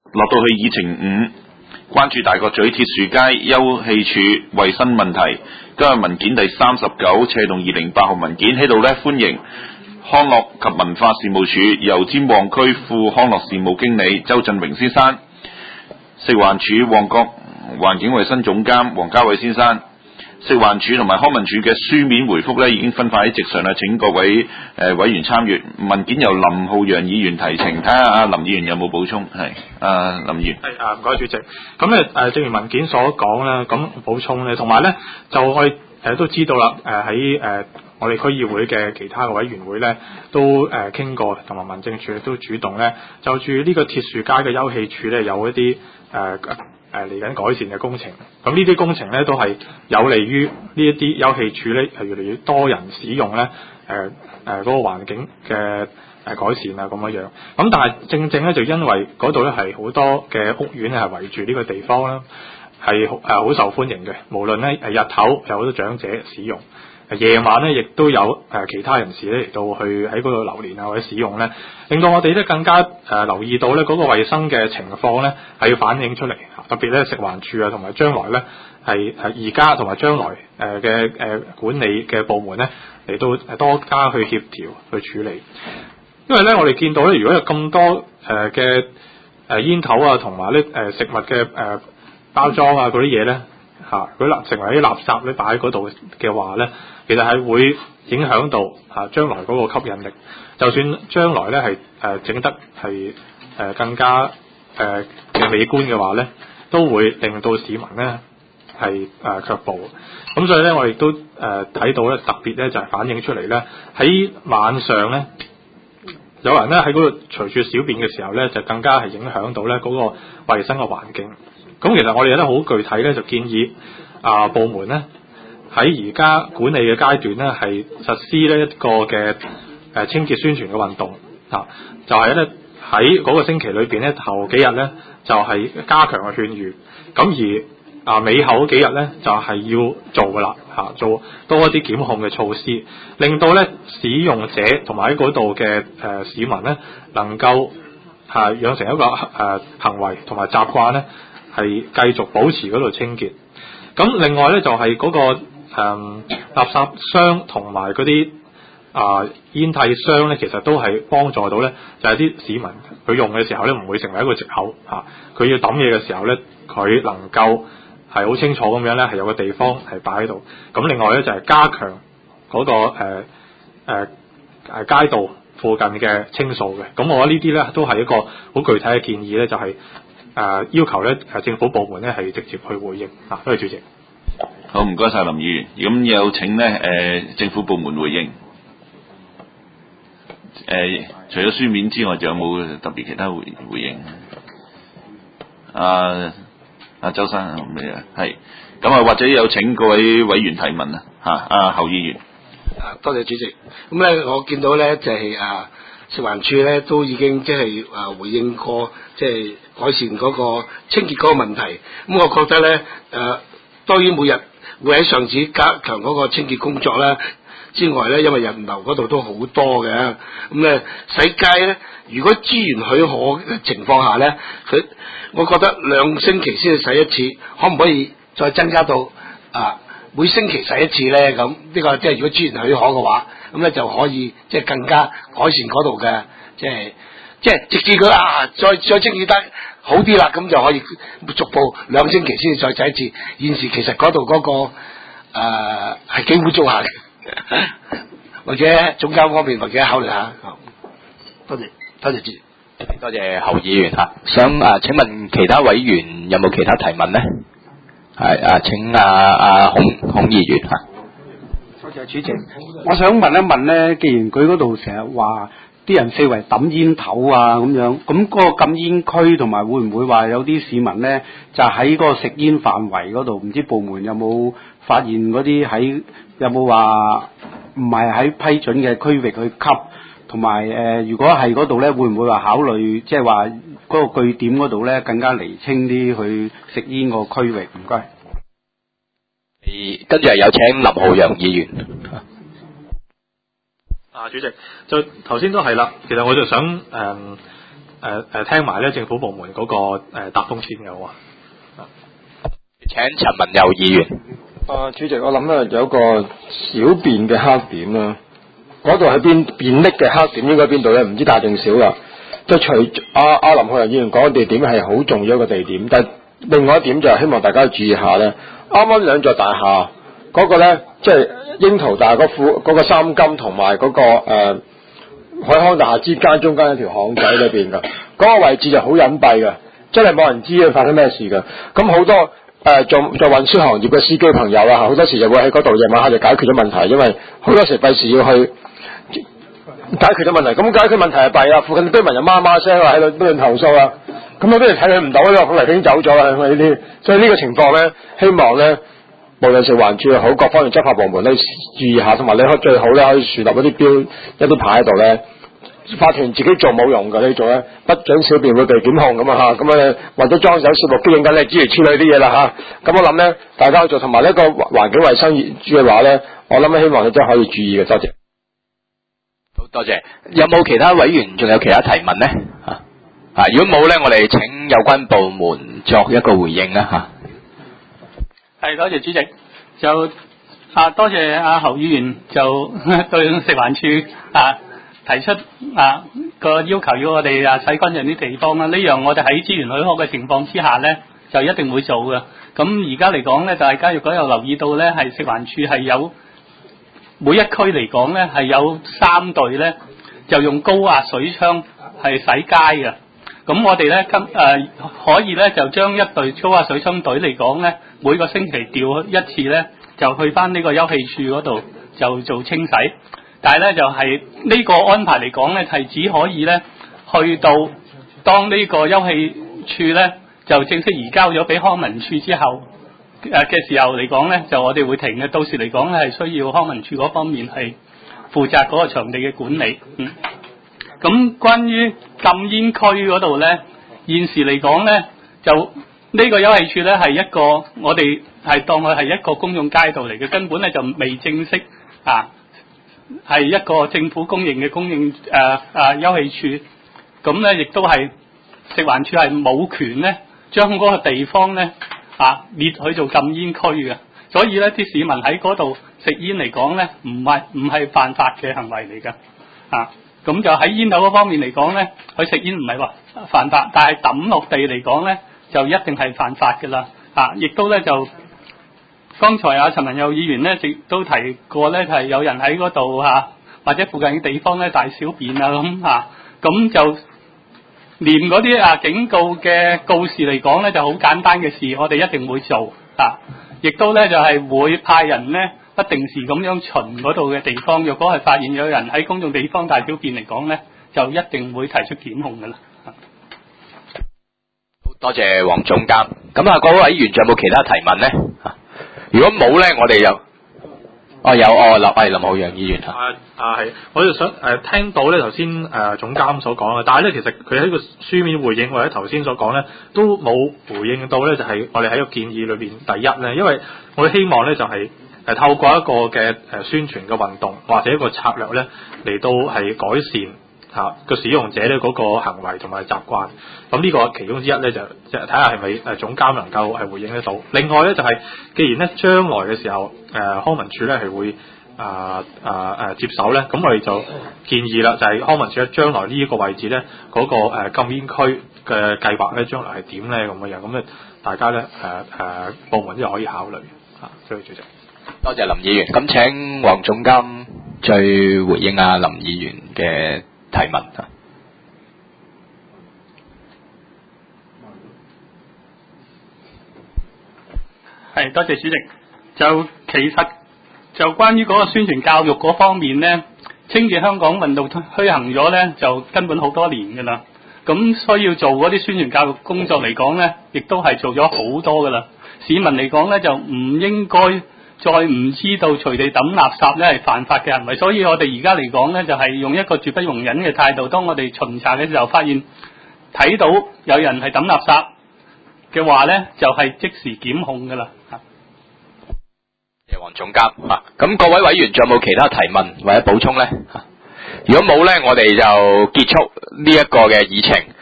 落到去議程5，關注大角咀鐵樹街休憩處衛生問題。今日文件第39/2008號文件喺度呢，歡迎康樂及文化事務署油尖旺區副康樂事務經理周振榮先生，食環署旺角環境衛生總監黃家偉先生。食環署同埋康文署嘅書面回覆呢已經分發喺席上啦，請各位委員參閱。文件由林浩洋議員提呈，睇下阿林議員有冇補充？係林議員。 係唔該主席。咁咧正如文件所講啦，咁補充咧，同埋咧就我哋都知道啦，喺我哋區議會嘅其他嘅委員會咧都傾過，同埋民政處都主動咧就住呢個鐵樹街嘅休憩處咧有一啲嚟緊改善嘅工程，咁呢啲工程咧都係有利於呢一啲休憩處咧係越嚟越多人使用咧，嗰個環境嘅改善啊咁樣樣。咁但係正正咧就因為嗰度咧係好多嘅屋苑咧係圍住呢個地方啦，係好受歡迎嘅。無論咧日頭有好多長者使用，夜晚咧亦都有其他人士咧嚟到去喺嗰度流連啊或者使用咧，令到我哋咧更加留意到咧嗰個衛生嘅情況咧係要反映出嚟。特別咧食環署啊同埋將來咧係而家同埋將來嘅管理嘅部門咧嚟到多加去協調去處理。因為咧我哋見到咧如果有咁多嘅煙頭啊同埋咧食物嘅包裝啊嗰啲嘢咧佢成為啲垃圾咧擺喺嗰度嘅話咧，其實係會影響到將來嗰個吸引力。就算將來咧係整得係更加嘅美觀嘅話咧，都會令到市民咧係卻步。咁所以咧我哋都睇到咧特別咧就係反映出嚟咧喺晚上咧有人咧喺嗰度隨處小便嘅時候咧就更加係影響到咧嗰個衛生嘅環境。咁其實我哋咧好具體咧就建議部門咧喺而家管理嘅階段咧係實施呢一個嘅清潔宣傳嘅運動就係咧喺嗰個星期裏邊咧頭幾日咧就係加強嘅勸喻，咁而尾後嗰幾日咧就係要做噶啦做多一啲檢控嘅措施，令到咧使用者同埋喺嗰度嘅市民咧能夠養成一個行為同埋習慣咧係繼續保持嗰度清潔。咁另外咧就係嗰個垃圾箱同埋嗰啲煙蒂箱咧，其實都係幫助到咧，就係啲市民佢用嘅時候咧唔會成為一個藉口佢要抌嘢嘅時候咧，佢能夠係好清楚咁樣咧係有個地方係擺喺度。咁另外咧就係加強嗰個街道附近嘅清掃嘅。咁我覺得呢啲咧都係一個好具體嘅建議咧，就係要求咧政府部門咧係直接去回應。多謝主席。 好，唔該晒林議員。咁有請咧政府部門回應。除咗書面之外，仲有冇特別其他回應？周生係咁或者有請各位委員提問侯議員。 多謝主席。咁咧，我見到咧就係食環署咧都已經即係回應過，即係改善嗰個清潔嗰個問題。咁我覺得咧當然每日會喺上址加強嗰個清潔工作啦。之外咧，因為人流嗰度都好多嘅，咁咧洗街咧，如果資源許可嘅情況下咧，我覺得2星期先至洗一次，可唔可以再增加到每星期洗一次咧？咁呢個即係如果資源許可嘅話，咁咧就可以即係更加改善嗰度嘅，即係直至佢再清潔得好啲啦，咁就可以逐步2星期先至再洗一次。現時其實嗰度嗰個係幾污糟下嘅。或者總監方面或者考慮下。多謝主席。 多謝侯議員想請問其他委員有冇其他提問呢？係請孔議員多謝主席。我想問一問咧，既然佢嗰度成日話啲人四圍抌煙頭咁樣，咁嗰個禁煙區同埋會唔會話有啲市民咧就喺嗰個食煙範圍嗰度，唔知部門有冇發現嗰啲有冇話唔係喺批准嘅區域去吸，同埋如果係嗰度咧，會唔會話考慮即係話嗰個據點嗰度咧更加釐清啲去食煙個區域？唔該。 跟住係有請林浩洋議員。 主席就頭先都係啦，其實我就想聽埋咧政府部門嗰個答覆先嘅好啊。 請陳文佑議員。 主席，我諗咧有個小便嘅黑點啦，嗰度喺邊便溺嘅黑點應該邊度咧？唔知大定小啦。即係除阿林浩仁議員講嘅地點係好重要一個地點，但係另外一點就係希望大家注意下咧。啱啱兩座大廈嗰個咧，即係櫻桃大廈嗰個三金同埋嗰個海康大廈之間中間有條巷仔裏邊㗎，嗰個位置就好隱蔽㗎，真係冇人知發生咩事㗎。咁好多做運輸行業嘅司機朋友啊，好多時就會喺嗰度夜晚黑就解決咗問題，因為好多時費事要去解決咗問題。咁解決問題係弊啦，附近居民又媽媽聲喺度不斷投訴啦，咁有啲人睇佢唔到，因為佢嚟已經走咗啦，呢啲。所以呢個情況咧，希望咧無論食環署又好，各方面執法部門咧注意下，同埋你最好咧可以樹立一啲牌喺度咧。法團自己做冇用㗎，你做咧不准小便會被檢控咁啊嚇，咁啊或者裝有攝錄機影緊你諸如此類啲嘢啦嚇。咁我諗咧，大家去做，同埋呢個環境衞生嘅話咧，我諗希望你真係可以注意嘅。多謝。 好多謝。有冇其他委員仲有其他提問咧？如果冇咧，我哋請有關部門作一個回應啦嚇。 係，多謝主席。就多謝阿侯議員就對食環署提出個要求，要我哋洗乾淨啲地方啦。呢樣我哋喺資源許可嘅情況之下咧，就一定會做嘅。咁而家嚟講咧，大家如果有留意到咧，係食環署係有每一區嚟講咧，係有3隊咧，就用高壓水槍係洗街嘅。咁我哋咧可以咧就將一隊高壓水槍隊嚟講咧，每個星期調一次咧，就去翻呢個休憩處嗰度就做清洗。但係咧就係呢個安排嚟講咧，係只可以咧去到當呢個休憩處咧就正式移交咗俾康文署之後嘅時候嚟講咧，就我哋會停嘅。到時嚟講咧係需要康文署嗰方面係負責嗰個場地嘅管理。咁關於禁煙區嗰度咧，現時嚟講咧就呢個休憩處咧係一個我哋係當佢係一個公用街道嚟嘅，根本咧就未正式係一個政府公營嘅休憩處，咁咧亦都係食環署係冇權咧將嗰個地方咧列去做禁煙區嘅，所以咧啲市民喺嗰度食煙嚟講咧唔係犯法嘅行為嚟㗎，咁就喺煙頭嗰方面嚟講咧，佢食煙唔係話犯法，但係抌落地嚟講咧就一定係犯法㗎啦，亦都咧就。剛才陳文佑議員咧亦都提過咧，係有人喺嗰度或者附近嘅地方咧大小便咁就連嗰啲警告嘅告示嚟講咧就好簡單嘅事，我哋一定會做亦都咧就係會派人咧不定時咁樣巡嗰度嘅地方，若果係發現有人喺公眾地方大小便嚟講咧，就一定會提出檢控㗎啦。 好多謝黃總監。咁各位委員仲有冇其他提問咧？如果冇咧，我哋有林浩洋議員係，我就想聽到咧頭先總監所講嘅，但係咧其實佢喺個書面回應或者頭先所講咧都冇回應到咧，就係我哋喺個建議裏邊第一咧，因為我哋希望咧就係透過一個嘅宣傳嘅運動或者一個策略咧嚟到係改善個使用者咧嗰個行為同埋習慣，咁呢個其中之一咧就睇下係咪總監能夠係回應得到。另外咧就係既然咧將來嘅時候康文署咧係會接手咧，咁我哋就建議啦，就係康文署咧將來呢一個位置咧嗰個禁煙區嘅計劃咧將來係點咧咁樣，咁咧大家咧部門都可以考慮多謝主席。 多謝林議員。咁請黃總監再回應林議員嘅提問係，多謝主席。就其實就關於嗰個宣傳教育嗰方面咧，清潔香港運動推行咗咧，就根本好多年㗎啦。咁需要做嗰啲宣傳教育工作嚟講咧，亦都係做咗好多㗎啦。市民嚟講咧，就唔應該再唔知道隨地抌垃圾咧係犯法嘅行為，所以我哋而家嚟講咧，就係用一個絕不容忍嘅態度。當我哋巡查嘅時候，發現睇到有人係抌垃圾嘅話咧，就係即時檢控㗎啦。 謝黃總監。咁各位委員仲有冇其他提問或者補充咧？如果冇咧，我哋就結束呢一個嘅議程。